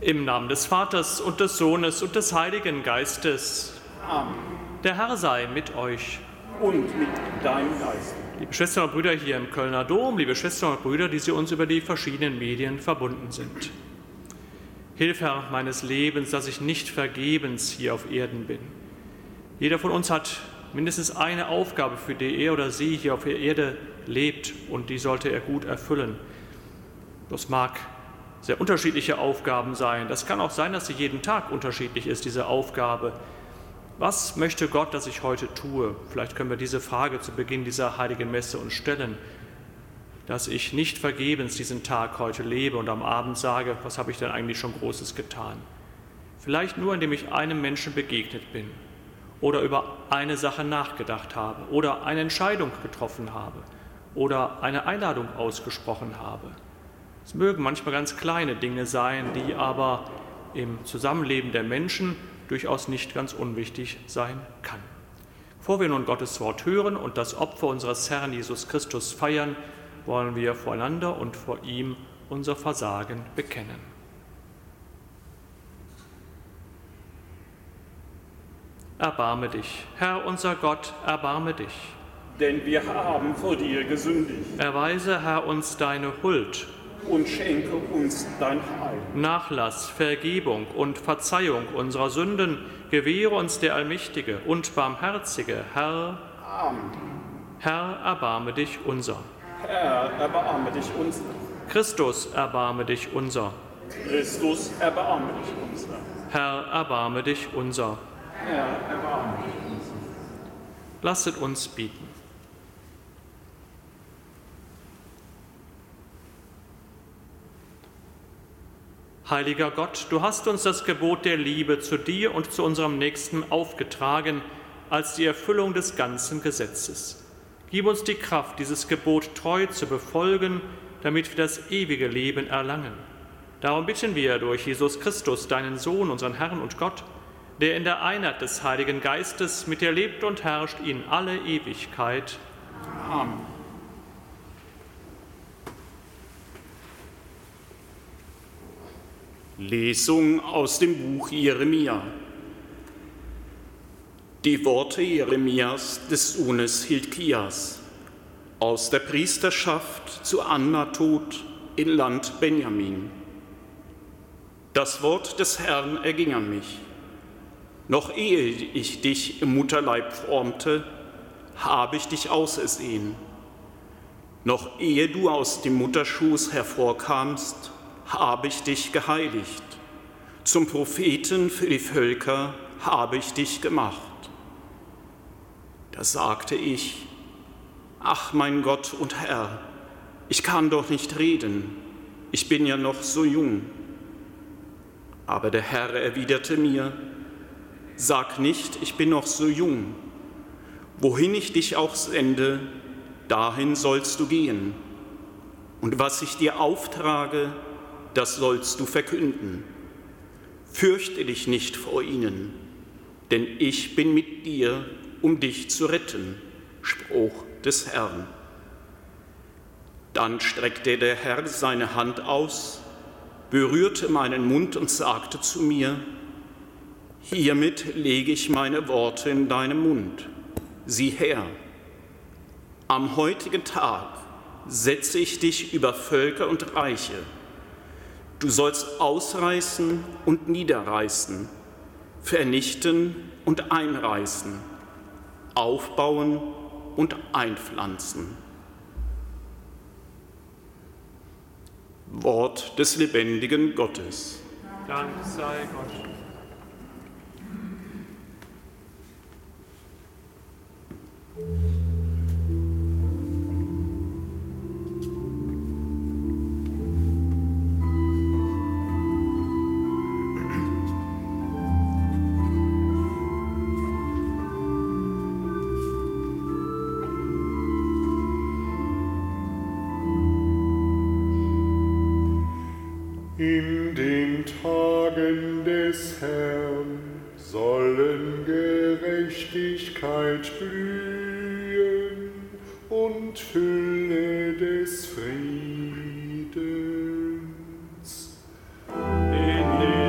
Im Namen des Vaters und des Sohnes und des Heiligen Geistes. Amen. Der Herr sei mit euch. Und mit deinem Geist. Liebe Schwestern und Brüder hier im Kölner Dom, liebe Schwestern und Brüder, die Sie uns über die verschiedenen Medien verbunden sind. Hilf, Herr, meines Lebens, dass ich nicht vergebens hier auf Erden bin. Jeder von uns hat mindestens eine Aufgabe, für die er oder sie hier auf der Erde lebt, und die sollte er gut erfüllen. Das mag sehr unterschiedliche Aufgaben sein. Das kann auch sein, dass sie jeden Tag unterschiedlich ist, diese Aufgabe. Was möchte Gott, dass ich heute tue? Vielleicht können wir diese Frage zu Beginn dieser heiligen Messe uns stellen, dass ich nicht vergebens diesen Tag heute lebe und am Abend sage, was habe ich denn eigentlich schon Großes getan? Vielleicht nur, indem ich einem Menschen begegnet bin oder über eine Sache nachgedacht habe oder eine Entscheidung getroffen habe oder eine Einladung ausgesprochen habe. Es mögen manchmal ganz kleine Dinge sein, die aber im Zusammenleben der Menschen durchaus nicht ganz unwichtig sein kann. Bevor wir nun Gottes Wort hören und das Opfer unseres Herrn Jesus Christus feiern, wollen wir voreinander und vor ihm unser Versagen bekennen. Erbarme dich, Herr unser Gott, erbarme dich. Denn wir haben vor dir gesündigt. Erweise, Herr, uns deine Huld Und schenke uns dein Heil. Nachlass, Vergebung und Verzeihung unserer Sünden gewähre uns der allmächtige und barmherzige Herr. Amen. Herr, erbarme dich unser. Herr, erbarme dich unser. Christus, erbarme dich unser. Christus, erbarme dich unser. Herr, erbarme dich unser. Herr, erbarme dich unser. Lasset uns beten. Heiliger Gott, du hast uns das Gebot der Liebe zu dir und zu unserem Nächsten aufgetragen als die Erfüllung des ganzen Gesetzes. Gib uns die Kraft, dieses Gebot treu zu befolgen, damit wir das ewige Leben erlangen. Darum bitten wir durch Jesus Christus, deinen Sohn, unseren Herrn und Gott, der in der Einheit des Heiligen Geistes mit dir lebt und herrscht in alle Ewigkeit. Amen. Lesung aus dem Buch Jeremia. Die Worte Jeremias des Sohnes Hilkias aus der Priesterschaft zu Anatot im Land Benjamin. Das Wort des Herrn erging an mich. Noch ehe ich dich im Mutterleib formte, habe ich dich ausersehen. Noch ehe du aus dem Mutterschoß hervorkamst, habe ich dich geheiligt. Zum Propheten für die Völker habe ich dich gemacht. Da sagte ich: Ach, mein Gott und Herr, ich kann doch nicht reden, ich bin ja noch so jung. Aber der Herr erwiderte mir: Sag nicht, ich bin noch so jung. Wohin ich dich auch sende, dahin sollst du gehen. Und was ich dir auftrage, das sollst du verkünden. Fürchte dich nicht vor ihnen, denn ich bin mit dir, um dich zu retten. Spruch des Herrn. Dann streckte der Herr seine Hand aus, berührte meinen Mund und sagte zu mir: Hiermit lege ich meine Worte in deinen Mund. Sieh her, am heutigen Tag setze ich dich über Völker und Reiche. Du sollst ausreißen und niederreißen, vernichten und einreißen, aufbauen und einpflanzen. Wort des lebendigen Gottes. Dank sei Gott. In den Tagen des Herrn sollen Gerechtigkeit blühen und Fülle des Friedens. In den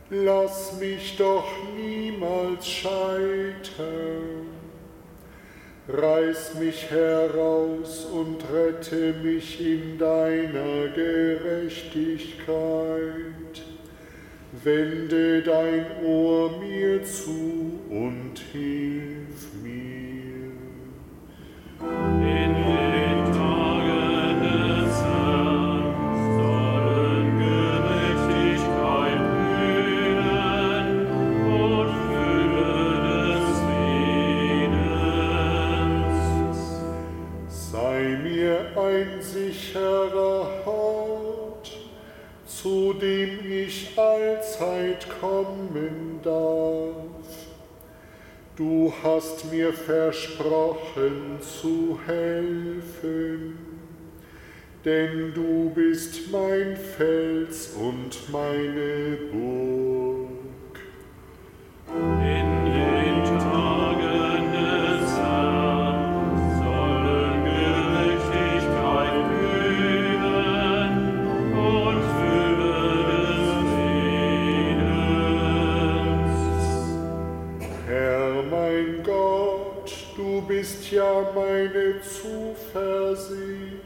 lass mich doch niemals scheitern. Reiß mich heraus und rette mich in deiner Gerechtigkeit. Wende dein Ohr mir zu und hilf mir. In den Tagen des Herrn sollen Gerechtigkeit blühen und Fülle des Friedens. Sei mir ein sicherer Hort, zu dem ich allzeit kommen darf. Du hast mir versprochen zu helfen, denn du bist mein Fels und meine Burg. In den Tagen des Herrn sollen Gerechtigkeit blühen und Fülle des Friedens. Herr mein Gott, du bist ja meine Zuversicht,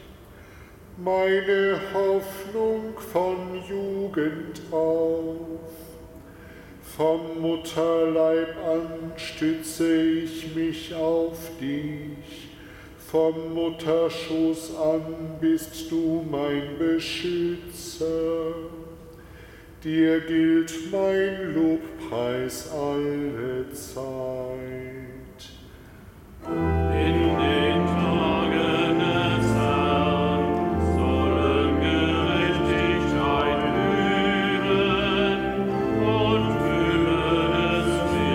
meine Hoffnung von Jugend auf. Vom Mutterleib an stütze ich mich auf dich, vom Mutterschoß an bist du mein Beschützer. Dir gilt mein Lobpreis alle Zeit. In den Tagen des Herrn sollen Gerechtigkeit blühen und Fülle des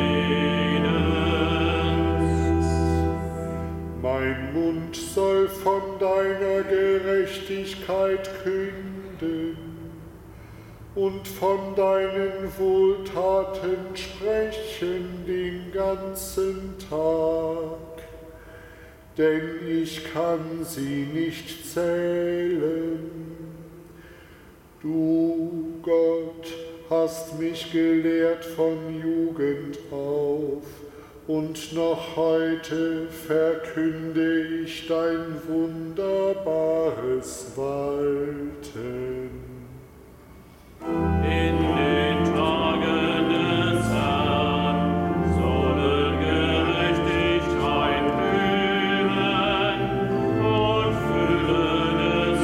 Friedens. Mein Mund soll von deiner Gerechtigkeit künden und von deinen Wohltaten sprechen den ganzen Tag, denn ich kann sie nicht zählen. Du, Gott, hast mich gelehrt von Jugend auf, und noch heute verkünde ich dein wunderbares Walten. In den Tagen des Herrn sollen Gerechtigkeit blühen und Fülle des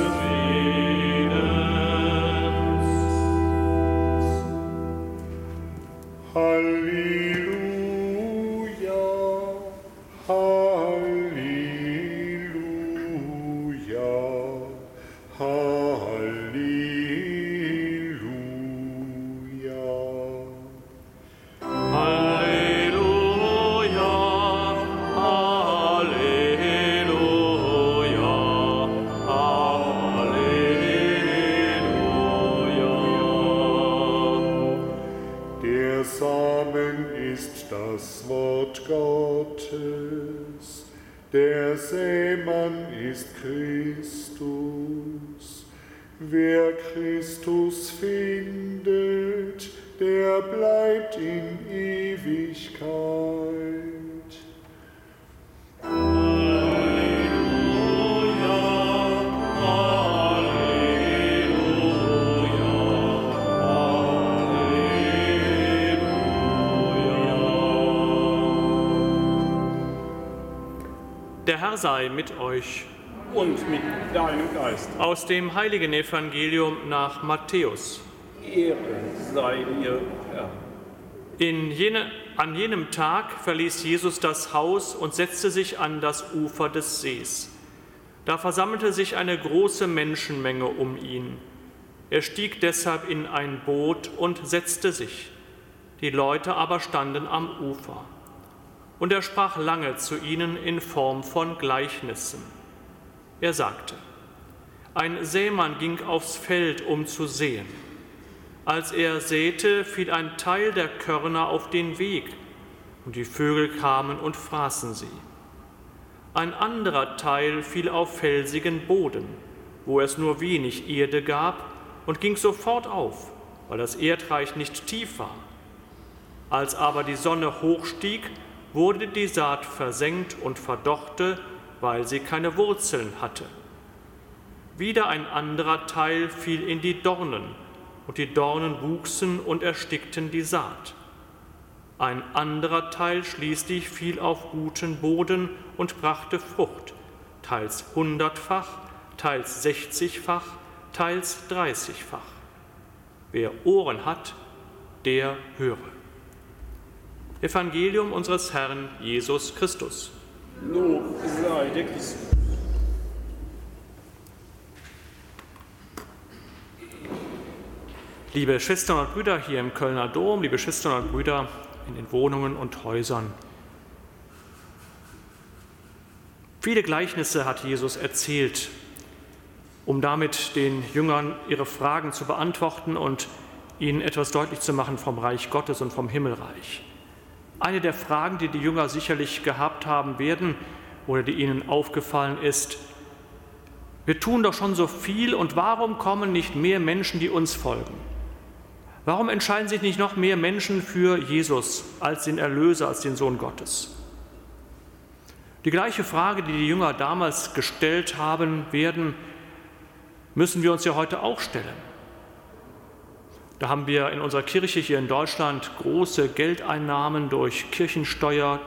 Friedens. Halleluja, Halleluja, Der Samen ist das Wort Gottes, der Sämann ist Christus. Wer Christus findet, der bleibt in Ewigkeit. Der Herr sei mit euch. Und mit deinem Geist. Aus dem heiligen Evangelium nach Matthäus. Ehre sei dir, Herr. An jenem Tag verließ Jesus das Haus und setzte sich an das Ufer des Sees. Da versammelte sich eine große Menschenmenge um ihn. Er stieg deshalb in ein Boot und setzte sich. Die Leute aber standen am Ufer. Und er sprach lange zu ihnen in Form von Gleichnissen. Er sagte: Ein Sämann ging aufs Feld, um zu säen. Als er säte, fiel ein Teil der Körner auf den Weg, und die Vögel kamen und fraßen sie. Ein anderer Teil fiel auf felsigen Boden, wo es nur wenig Erde gab, und ging sofort auf, weil das Erdreich nicht tief war. Als aber die Sonne hochstieg, wurde die Saat versenkt und verdorrte, weil sie keine Wurzeln hatte. Wieder ein anderer Teil fiel in die Dornen, und die Dornen wuchsen und erstickten die Saat. Ein anderer Teil schließlich fiel auf guten Boden und brachte Frucht, teils 100-fach, teils 60-fach, teils 30-fach. Wer Ohren hat, der höre. Evangelium unseres Herrn Jesus Christus. Lob sei dir Christus. Liebe Schwestern und Brüder hier im Kölner Dom, liebe Schwestern und Brüder in den Wohnungen und Häusern. Viele Gleichnisse hat Jesus erzählt, um damit den Jüngern ihre Fragen zu beantworten und ihnen etwas deutlich zu machen vom Reich Gottes und vom Himmelreich. Eine der Fragen, die die Jünger sicherlich gehabt haben werden oder die ihnen aufgefallen ist: Wir tun doch schon so viel, und warum kommen nicht mehr Menschen, die uns folgen? Warum entscheiden sich nicht noch mehr Menschen für Jesus als den Erlöser, als den Sohn Gottes? Die gleiche Frage, die die Jünger damals gestellt haben werden, müssen wir uns ja heute auch stellen. Da haben wir in unserer Kirche hier in Deutschland große Geldeinnahmen durch Kirchensteuer,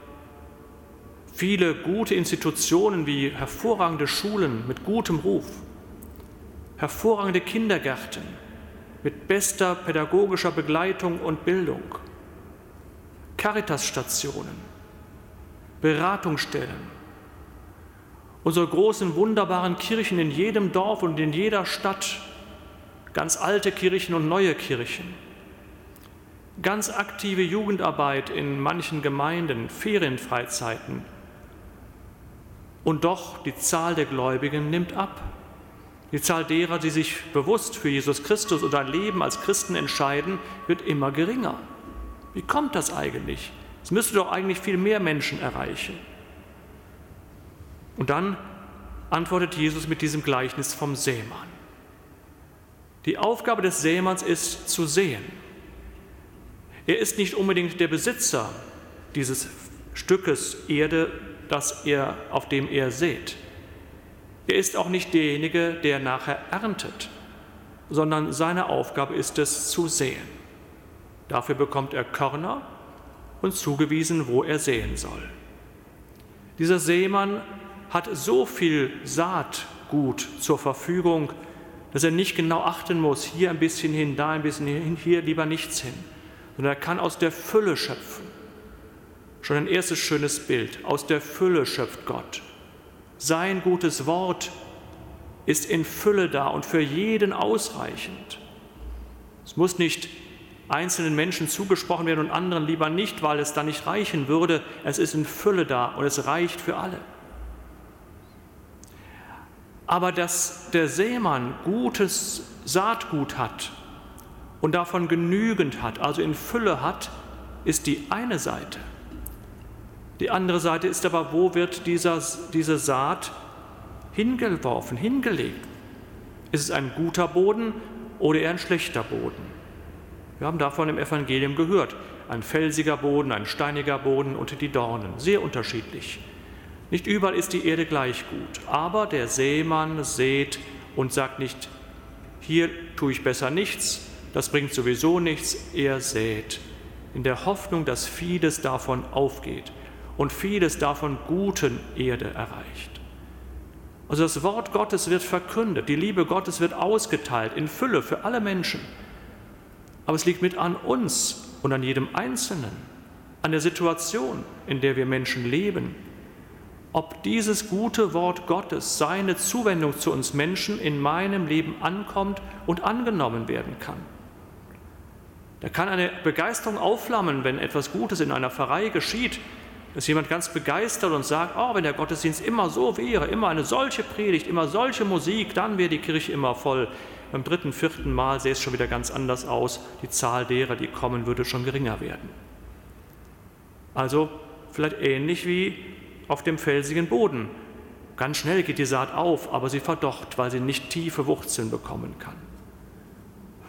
viele gute Institutionen wie hervorragende Schulen mit gutem Ruf, hervorragende Kindergärten mit bester pädagogischer Begleitung und Bildung, Caritasstationen, Beratungsstellen, unsere großen, wunderbaren Kirchen in jedem Dorf und in jeder Stadt, ganz alte Kirchen und neue Kirchen, ganz aktive Jugendarbeit in manchen Gemeinden, Ferienfreizeiten. Und doch, die Zahl der Gläubigen nimmt ab. Die Zahl derer, die sich bewusst für Jesus Christus und ein Leben als Christen entscheiden, wird immer geringer. Wie kommt das eigentlich? Es müsste doch eigentlich viel mehr Menschen erreichen. Und dann antwortet Jesus mit diesem Gleichnis vom Sämann. Die Aufgabe des Sämanns ist zu säen. Er ist nicht unbedingt der Besitzer dieses Stückes Erde, auf dem er sät. Er ist auch nicht derjenige, der nachher erntet, sondern seine Aufgabe ist es, zu säen. Dafür bekommt er Körner und zugewiesen, wo er säen soll. Dieser Sämann hat so viel Saatgut zur Verfügung, dass er nicht genau achten muss, hier ein bisschen hin, da ein bisschen hin, hier lieber nichts hin, sondern er kann aus der Fülle schöpfen. Schon ein erstes schönes Bild, aus der Fülle schöpft Gott. Sein gutes Wort ist in Fülle da und für jeden ausreichend. Es muss nicht einzelnen Menschen zugesprochen werden und anderen lieber nicht, weil es dann nicht reichen würde. Es ist in Fülle da und es reicht für alle. Aber dass der Sämann gutes Saatgut hat und davon genügend hat, also in Fülle hat, ist die eine Seite. Die andere Seite ist aber, wo wird diese Saat hingeworfen, hingelegt? Ist es ein guter Boden oder eher ein schlechter Boden? Wir haben davon im Evangelium gehört. Ein felsiger Boden, ein steiniger Boden und die Dornen, sehr unterschiedlich. Nicht überall ist die Erde gleich gut, aber der Sämann sät und sagt nicht, hier tue ich besser nichts, das bringt sowieso nichts, er sät, in der Hoffnung, dass vieles davon aufgeht und vieles davon guten Erde erreicht. Also das Wort Gottes wird verkündet, die Liebe Gottes wird ausgeteilt in Fülle für alle Menschen. Aber es liegt mit an uns und an jedem Einzelnen, an der Situation, in der wir Menschen leben, ob dieses gute Wort Gottes, seine Zuwendung zu uns Menschen in meinem Leben ankommt und angenommen werden kann. Da kann eine Begeisterung aufflammen, wenn etwas Gutes in einer Pfarrei geschieht, dass jemand ganz begeistert und sagt, oh, wenn der Gottesdienst immer so wäre, immer eine solche Predigt, immer solche Musik, dann wäre die Kirche immer voll. Beim 3., 4. Mal sähe es schon wieder ganz anders aus. Die Zahl derer, die kommen, würde schon geringer werden. Also vielleicht ähnlich wie auf dem felsigen Boden. Ganz schnell geht die Saat auf, aber sie verdorrt, weil sie nicht tiefe Wurzeln bekommen kann.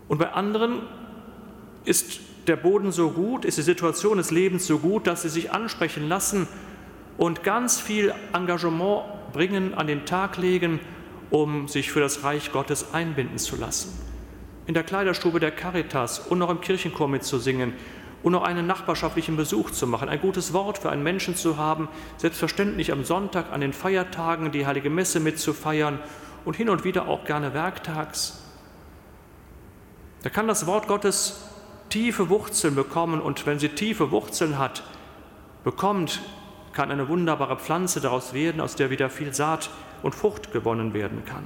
Und bei anderen ist der Boden so gut, ist die Situation des Lebens so gut, dass sie sich ansprechen lassen und ganz viel Engagement bringen, an den Tag legen, um sich für das Reich Gottes einbinden zu lassen. In der Kleiderstube der Caritas und noch im Kirchenchor mitzusingen und noch einen nachbarschaftlichen Besuch zu machen, ein gutes Wort für einen Menschen zu haben, selbstverständlich am Sonntag, an den Feiertagen die Heilige Messe mitzufeiern und hin und wieder auch gerne werktags. Da kann das Wort Gottes tiefe Wurzeln bekommen und wenn sie tiefe Wurzeln bekommt, kann eine wunderbare Pflanze daraus werden, aus der wieder viel Saat und Frucht gewonnen werden kann.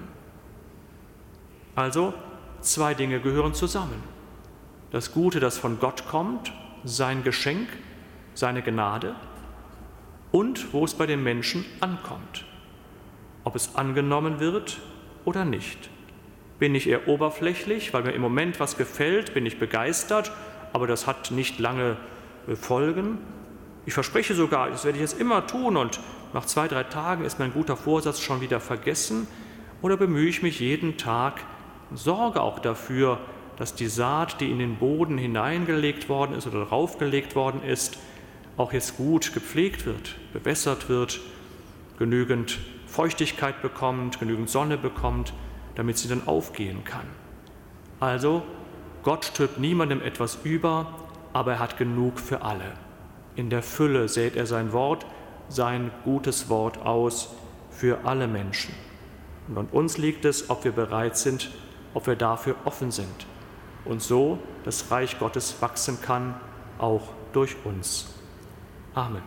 Also, 2 Dinge gehören zusammen. Das Gute, das von Gott kommt, sein Geschenk, seine Gnade und wo es bei den Menschen ankommt. Ob es angenommen wird oder nicht. Bin ich eher oberflächlich, weil mir im Moment was gefällt, bin ich begeistert, aber das hat nicht lange Folgen. Ich verspreche sogar, das werde ich jetzt immer tun und nach 2, 3 Tagen ist mein guter Vorsatz schon wieder vergessen. Oder bemühe ich mich jeden Tag, sorge auch dafür, dass die Saat, die in den Boden hineingelegt worden ist oder draufgelegt worden ist, auch jetzt gut gepflegt wird, bewässert wird, genügend Feuchtigkeit bekommt, genügend Sonne bekommt, damit sie dann aufgehen kann. Also, Gott stülpt niemandem etwas über, aber er hat genug für alle. In der Fülle sät er sein Wort, sein gutes Wort aus für alle Menschen. Und an uns liegt es, ob wir bereit sind, ob wir dafür offen sind. Und so das Reich Gottes wachsen kann, auch durch uns. Amen.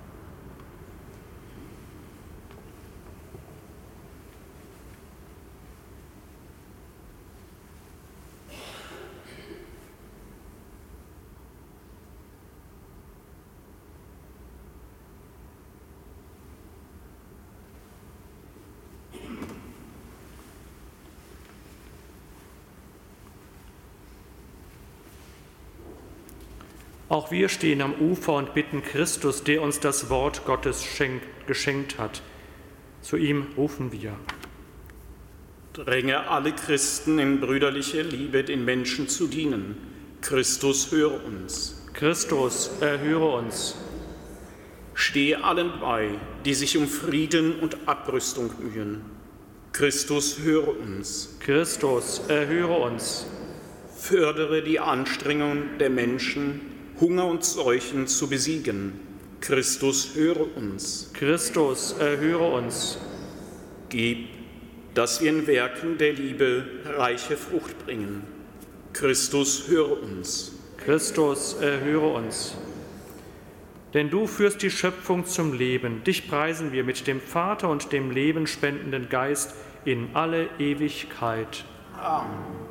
Auch wir stehen am Ufer und bitten Christus, der uns das Wort Gottes geschenkt hat. Zu ihm rufen wir. Dränge alle Christen in brüderlicher Liebe, den Menschen zu dienen. Christus, höre uns. Christus, erhöre uns. Stehe allen bei, die sich um Frieden und Abrüstung mühen. Christus, höre uns. Christus, erhöre uns. Fördere die Anstrengungen der Menschen, Hunger und Seuchen zu besiegen. Christus, höre uns. Christus, erhöre uns. Gib, dass wir in Werken der Liebe reiche Frucht bringen. Christus, höre uns. Christus, erhöre uns. Denn du führst die Schöpfung zum Leben. Dich preisen wir mit dem Vater und dem lebenspendenden Geist in alle Ewigkeit. Amen.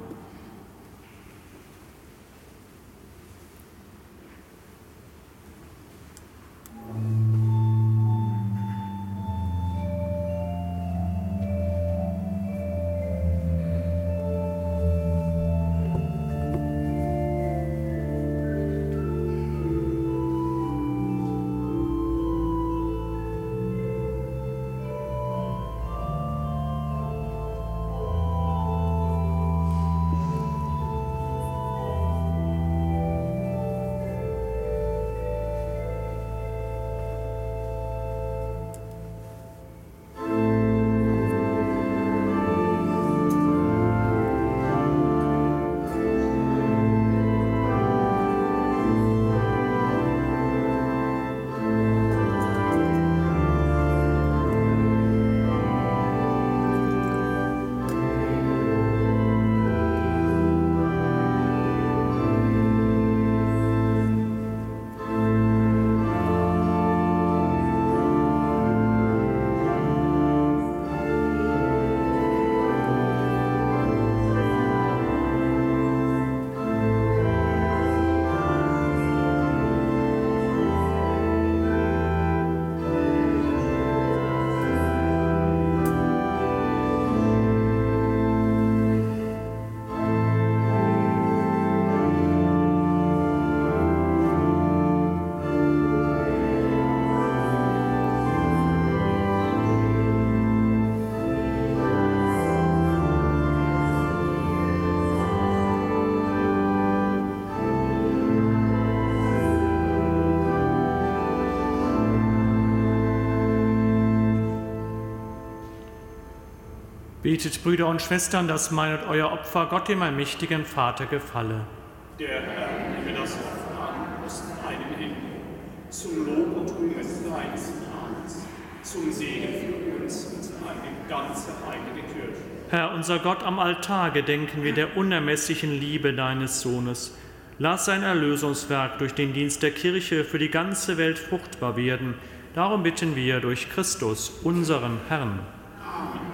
Betet, Brüder und Schwestern, dass mein und euer Opfer Gott, dem allmächtigen Vater, gefalle. Der Herr nehme das Opfer an aus deinen Händen, zum Lob und Ruhm deines Namens, zum Segen für uns und eine ganze heilige Kirche. Herr, unser Gott, am Altar gedenken wir der unermesslichen Liebe deines Sohnes. Lass sein Erlösungswerk durch den Dienst der Kirche für die ganze Welt fruchtbar werden. Darum bitten wir durch Christus, unseren Herrn. Amen.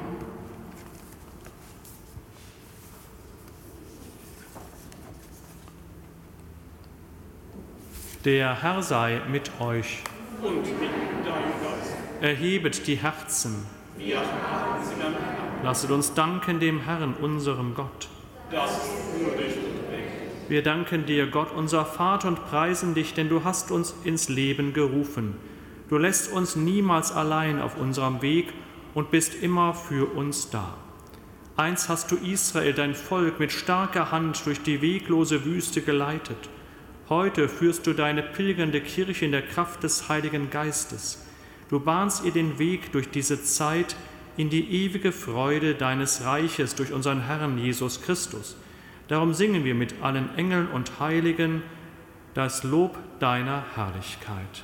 Der Herr sei mit euch. Und mit deinem Geist. Erhebet die Herzen. Wir haben sie beim Herrn. Lasset uns danken dem Herrn, unserem Gott. Das ist würdig und recht. Wir danken dir, Gott, unser Vater, und preisen dich, denn du hast uns ins Leben gerufen. Du lässt uns niemals allein auf unserem Weg und bist immer für uns da. Einst hast du Israel, dein Volk, mit starker Hand durch die weglose Wüste geleitet. Heute führst du deine pilgernde Kirche in der Kraft des Heiligen Geistes. Du bahnst ihr den Weg durch diese Zeit in die ewige Freude deines Reiches durch unseren Herrn Jesus Christus. Darum singen wir mit allen Engeln und Heiligen das Lob deiner Herrlichkeit.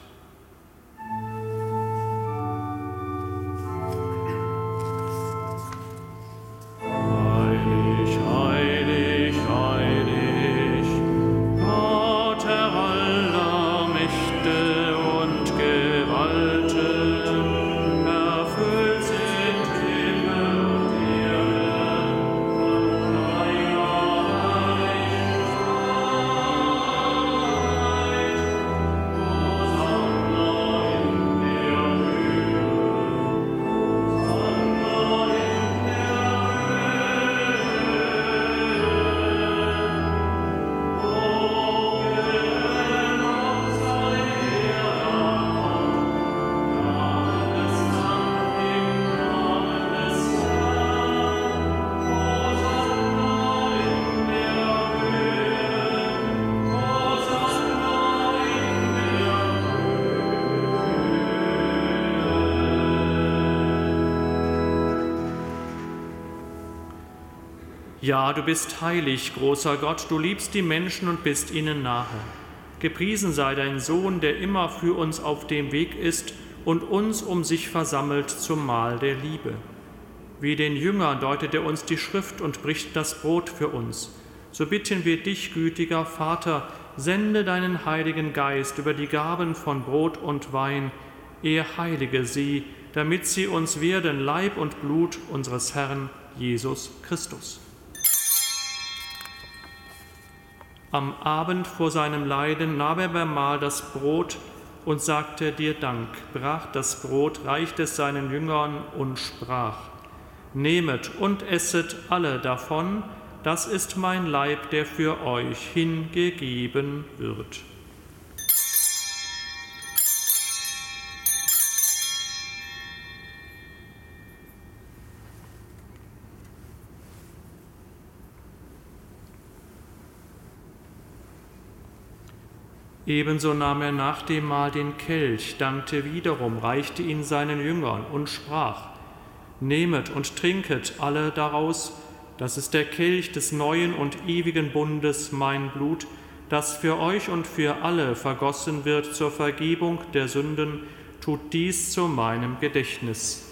Ja, du bist heilig, großer Gott, du liebst die Menschen und bist ihnen nahe. Gepriesen sei dein Sohn, der immer für uns auf dem Weg ist und uns um sich versammelt zum Mahl der Liebe. Wie den Jüngern deutet er uns die Schrift und bricht das Brot für uns. So bitten wir dich, gütiger Vater, sende deinen Heiligen Geist über die Gaben von Brot und Wein, er heilige sie, damit sie uns werden Leib und Blut unseres Herrn Jesus Christus. Am Abend vor seinem Leiden nahm er beim Mahl das Brot und sagte dir Dank, brach das Brot, reichte es seinen Jüngern und sprach: Nehmet und esset alle davon, das ist mein Leib, der für euch hingegeben wird. Ebenso nahm er nach dem Mahl den Kelch, dankte wiederum, reichte ihn seinen Jüngern und sprach: Nehmet und trinket alle daraus, das ist der Kelch des neuen und ewigen Bundes, mein Blut, das für euch und für alle vergossen wird zur Vergebung der Sünden. Tut dies zu meinem Gedächtnis.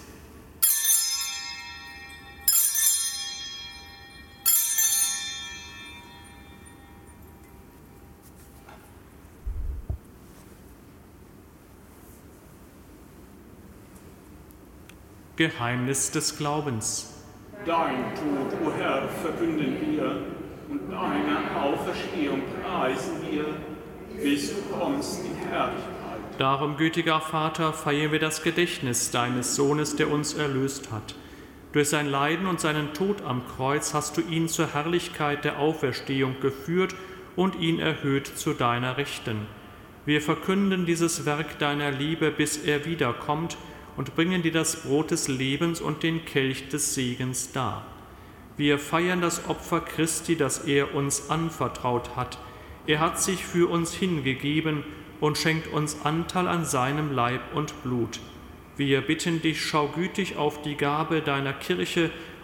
Geheimnis des Glaubens. Dein Tod, o Herr, verkünden wir, und deine Auferstehung preisen wir, bis du kommst in Herrlichkeit. Darum, gütiger Vater, feiern wir das Gedächtnis deines Sohnes, der uns erlöst hat. Durch sein Leiden und seinen Tod am Kreuz hast du ihn zur Herrlichkeit der Auferstehung geführt und ihn erhöht zu deiner Rechten. Wir verkünden dieses Werk deiner Liebe, bis er wiederkommt, und bringen dir das Brot des Lebens und den Kelch des Segens dar. Wir feiern das Opfer Christi, das er uns anvertraut hat. Er hat sich für uns hingegeben und schenkt uns Anteil an seinem Leib und Blut. Wir bitten dich, schau gütig auf die Gabe deiner Kirche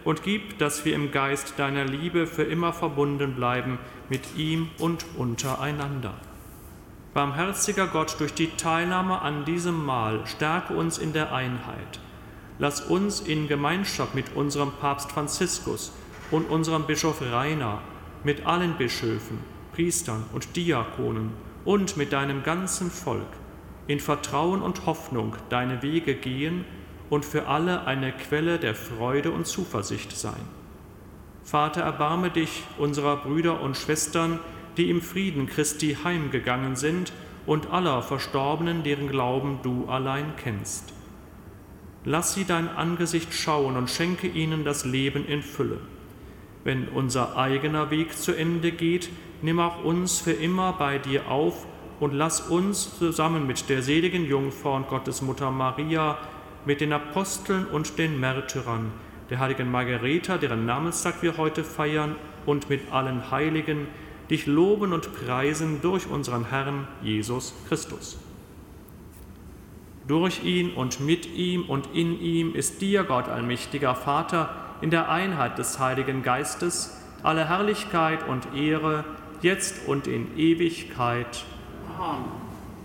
und gib, dass wir im Geist deiner Liebe für immer verbunden bleiben mit ihm und untereinander. Barmherziger Gott, durch die Teilnahme an diesem Mahl stärke uns in der Einheit. Lass uns in Gemeinschaft mit unserem Papst Franziskus und unserem Bischof Rainer, mit allen Bischöfen, Priestern und Diakonen und mit deinem ganzen Volk in Vertrauen und Hoffnung deine Wege gehen und für alle eine Quelle der Freude und Zuversicht sein. Vater, erbarme dich unserer Brüder und Schwestern, die im Frieden Christi heimgegangen sind, und aller Verstorbenen, deren Glauben du allein kennst. Lass sie dein Angesicht schauen und schenke ihnen das Leben in Fülle. Wenn unser eigener Weg zu Ende geht, nimm auch uns für immer bei dir auf und lass uns zusammen mit der seligen Jungfrau und Gottesmutter Maria, mit den Aposteln und den Märtyrern, der heiligen Margareta, deren Namenstag wir heute feiern, und mit allen Heiligen dich loben und preisen durch unseren Herrn Jesus Christus. Durch ihn und mit ihm und in ihm ist dir, Gott allmächtiger Vater, in der Einheit des Heiligen Geistes, alle Herrlichkeit und Ehre, jetzt und in Ewigkeit. Amen.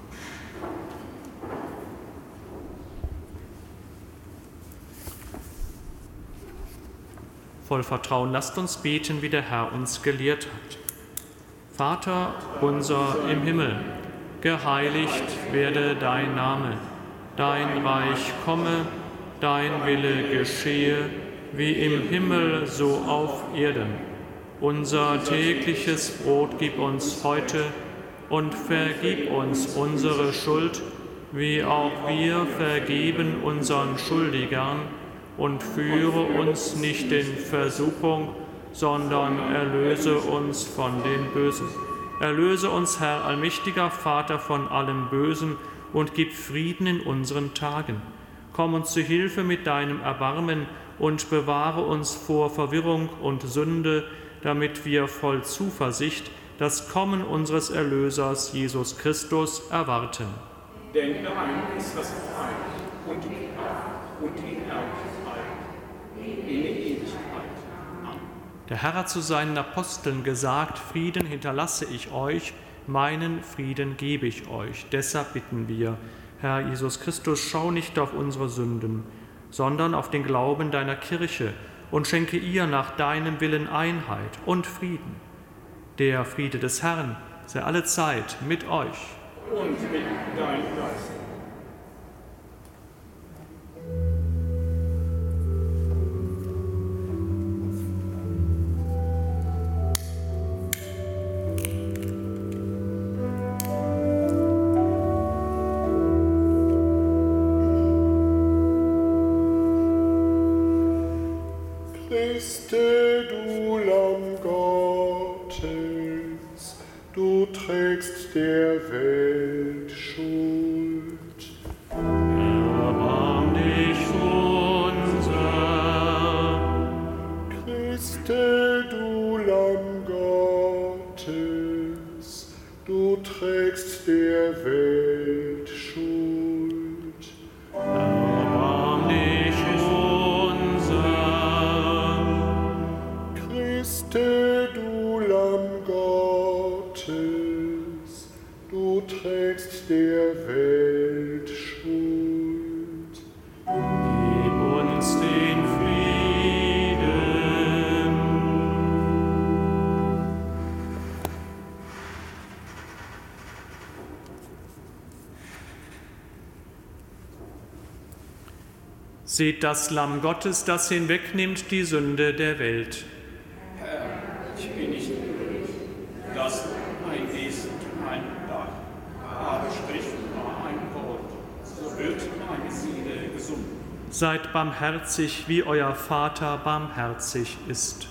Voll Vertrauen lasst uns beten, wie der Herr uns gelehrt hat. Vater unser im Himmel, geheiligt werde dein Name, dein Reich komme, dein Wille geschehe, wie im Himmel so auf Erden. Unser tägliches Brot gib uns heute und vergib uns unsere Schuld, wie auch wir vergeben unseren Schuldigern, und führe uns nicht in Versuchung, sondern erlöse uns von den Bösen. Erlöse uns, Herr, allmächtiger Vater, von allem Bösen und gib Frieden in unseren Tagen. Komm uns zu Hilfe mit deinem Erbarmen und bewahre uns vor Verwirrung und Sünde, damit wir voll Zuversicht das Kommen unseres Erlösers, Jesus Christus, erwarten. Denn dein ist das Reich und die Kraft und die Herrlichkeit in Ewigkeit. Amen. Der Herr hat zu seinen Aposteln gesagt: Frieden hinterlasse ich euch, meinen Frieden gebe ich euch. Deshalb bitten wir, Herr Jesus Christus, schau nicht auf unsere Sünden, sondern auf den Glauben deiner Kirche und schenke ihr nach deinem Willen Einheit und Frieden. Der Friede des Herrn sei allezeit mit euch. Und mit deinem Geist. Christe, du Lamm Gottes, du trägst der Welt Schuld. Erbarm dich unser. Christe, du Lamm Gottes, du trägst der Welt Schuld. Erbarm dich unser. Christe, du Lamm Gottes, du trägst der Welt Schuld. Gib uns den Frieden. Seht das Lamm Gottes, das hinwegnimmt die Sünde der Welt. Herr, ich bin nicht würdig, dass mein Wesen mein Dach, aber sprich nur ein Wort, so wird meine Seele gesund. Seid barmherzig, wie euer Vater barmherzig ist.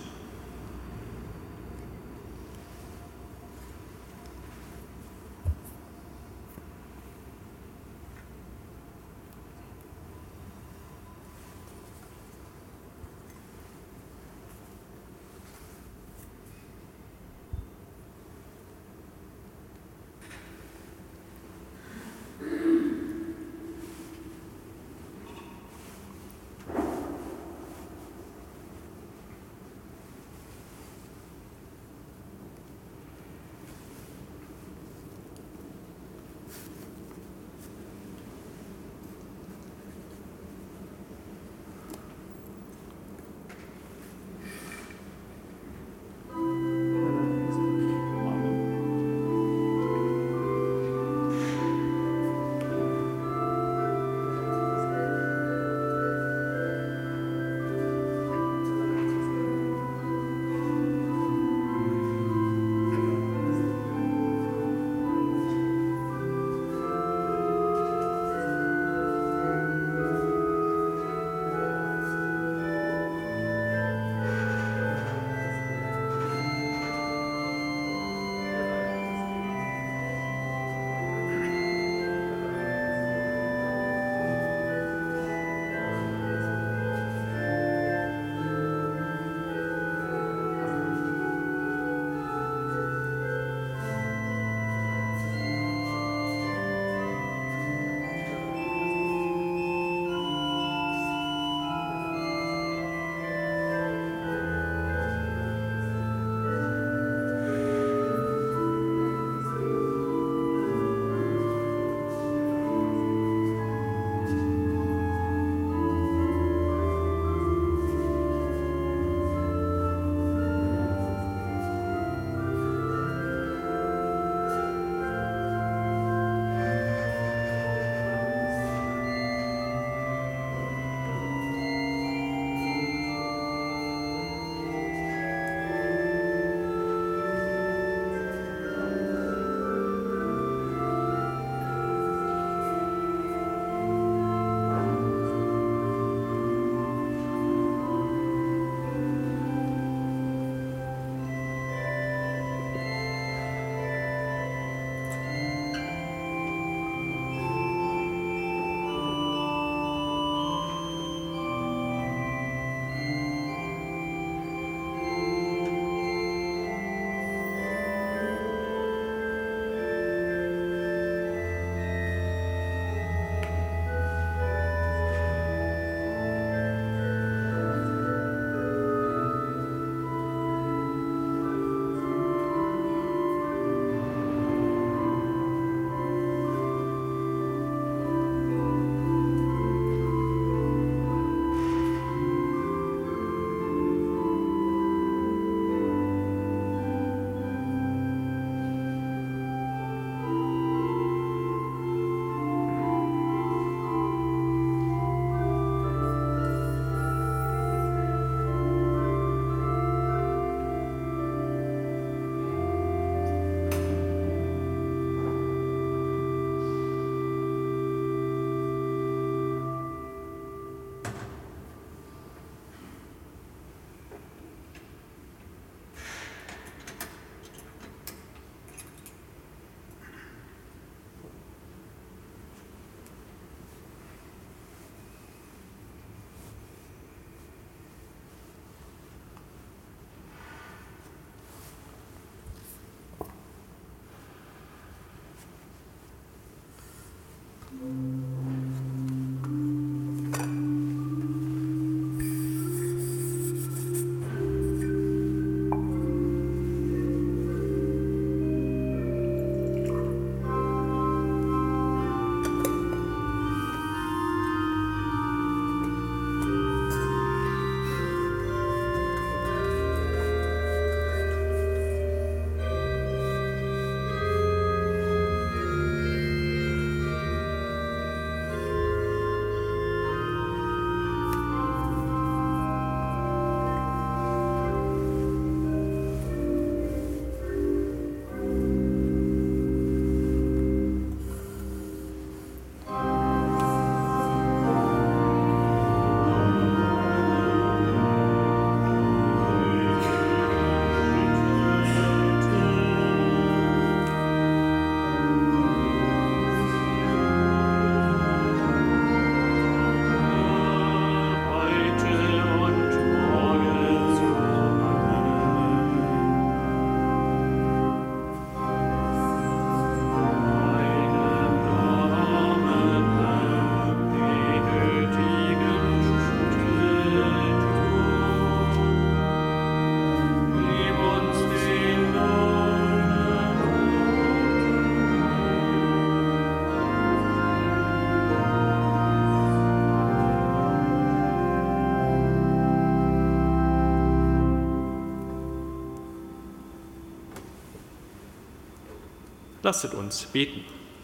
Lasset uns beten.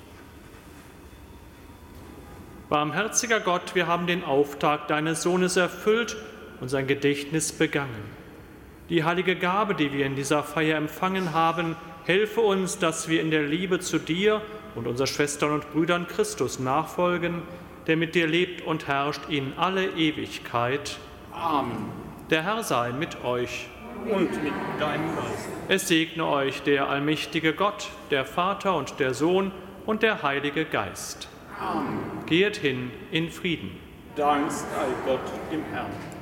Barmherziger Gott, wir haben den Auftrag deines Sohnes erfüllt und sein Gedächtnis begangen. Die heilige Gabe, die wir in dieser Feier empfangen haben, helfe uns, dass wir in der Liebe zu dir und unseren Schwestern und Brüdern Christus nachfolgen, der mit dir lebt und herrscht in alle Ewigkeit. Amen. Der Herr sei mit euch. Und mit deinem Geist. Es segne euch der allmächtige Gott, der Vater und der Sohn und der Heilige Geist. Amen. Geht hin in Frieden. Dank sei Gott dem Herrn.